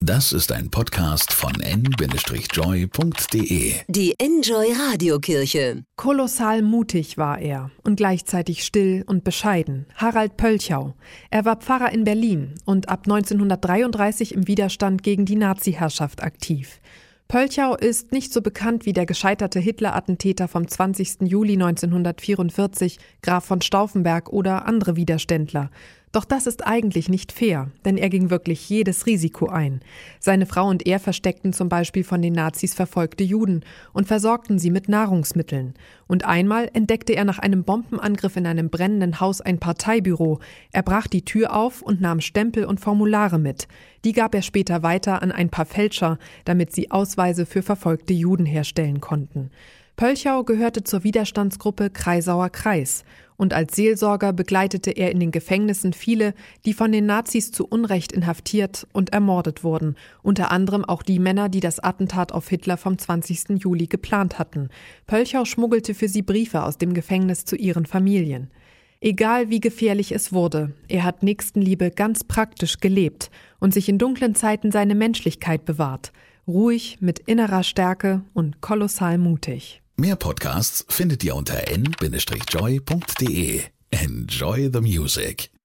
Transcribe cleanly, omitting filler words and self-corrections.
Das ist ein Podcast von n-joy.de. Die Enjoy Radiokirche. Kolossal mutig war er und gleichzeitig still und bescheiden. Harald Pölchau. Er war Pfarrer in Berlin und ab 1933 im Widerstand gegen die Nazi-Herrschaft aktiv. Pölchau ist nicht so bekannt wie der gescheiterte Hitler-Attentäter vom 20. Juli 1944, Graf von Stauffenberg oder andere Widerständler. Doch das ist eigentlich nicht fair, denn er ging wirklich jedes Risiko ein. Seine Frau und er versteckten zum Beispiel von den Nazis verfolgte Juden und versorgten sie mit Nahrungsmitteln. Und einmal entdeckte er nach einem Bombenangriff in einem brennenden Haus ein Parteibüro. Er brach die Tür auf und nahm Stempel und Formulare mit. Die gab er später weiter an ein paar Fälscher, damit sie Ausweise für verfolgte Juden herstellen konnten. Pölchau gehörte zur Widerstandsgruppe Kreisauer Kreis und als Seelsorger begleitete er in den Gefängnissen viele, die von den Nazis zu Unrecht inhaftiert und ermordet wurden, unter anderem auch die Männer, die das Attentat auf Hitler vom 20. Juli geplant hatten. Pölchau schmuggelte für sie Briefe aus dem Gefängnis zu ihren Familien. Egal wie gefährlich es wurde, er hat Nächstenliebe ganz praktisch gelebt und sich in dunklen Zeiten seine Menschlichkeit bewahrt. Ruhig, mit innerer Stärke und kolossal mutig. Mehr Podcasts findet ihr unter n-joy.de. Enjoy the music.